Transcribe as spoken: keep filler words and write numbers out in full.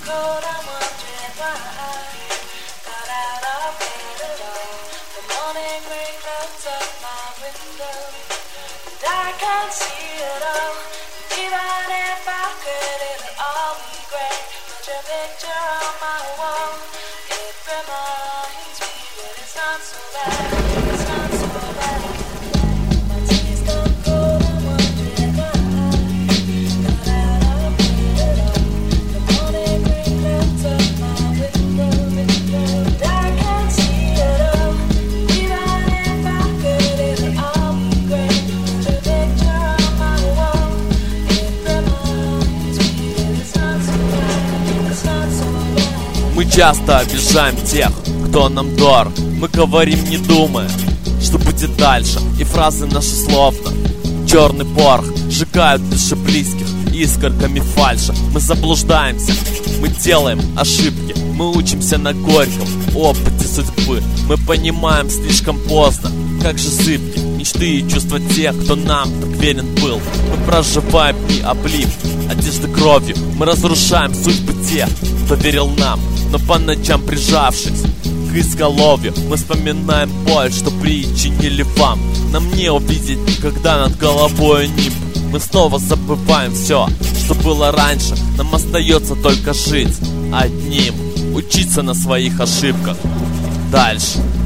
cold, I'm wondering why I got out of bed at all. The morning rain melts up my window, and I can't see it all. Even if I could, it'll all be great. Put your picture on my wall. It reminds me that it's not so bad. It's not so bad. My tea's gone cold, I'm wondering why I got out of bed at all. The morning rain melts up my window, and I can't see it all. Even if I could, it'll all be great. Put your picture on my wall. It reminds me that it's not so bad. It's not so bad. Мы часто обижаем тех, кто нам дорог. Мы говорим, не думая, что будет дальше. И фразы наши словно черный порох сжигают души близких искорками фальши. Мы заблуждаемся, мы делаем ошибки, мы учимся на горьком опыте судьбы. Мы понимаем слишком поздно, как же зыбки мечты и чувства тех, кто нам так верен был. Мы проживаем дни, облив одежды кровью. Мы разрушаем судьбы тех, кто верил нам, но по ночам прижавшись к изголовью, мы вспоминаем боль, что причинили вам. Нам не увидеть никогда над головой нимб. Мы снова забываем все, что было раньше. Нам остается только жить одним, учиться на своих ошибках дальше.